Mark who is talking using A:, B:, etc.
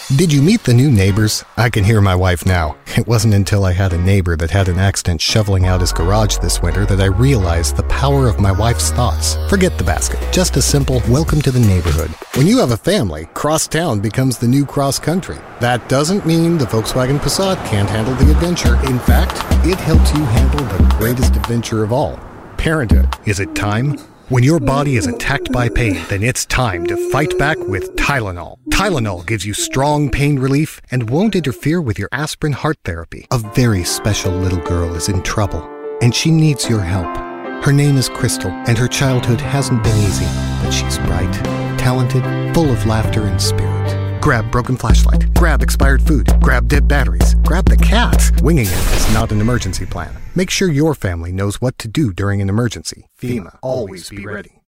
A: Did you meet the new neighbors? I can hear my wife now. It wasn't until I had a neighbor that had an accident shoveling out his garage this winter that I realized the power of my wife's thoughts. Forget the basket. Just a simple welcome to the neighborhood. When you have a family, cross-town becomes the new cross-country. That doesn't mean the Volkswagen Passat can't handle the adventure. In fact, it helps you handle the greatest adventure of all. Parenthood. Is it time? When your body is attacked by pain, then it's time to fight back with Tylenol. Tylenol gives you strong pain relief and won't interfere with your aspirin heart therapy. A very special little girl is in trouble, and she needs your help. Her name is Crystal, and her childhood hasn't been easy, but she's bright, talented, full of laughter and spirit. Grab broken flashlight. Grab expired food. Grab dead batteries. Grab the cat. Winging it is not an emergency plan. Make sure your family knows what to do during an emergency. FEMA. Always be ready.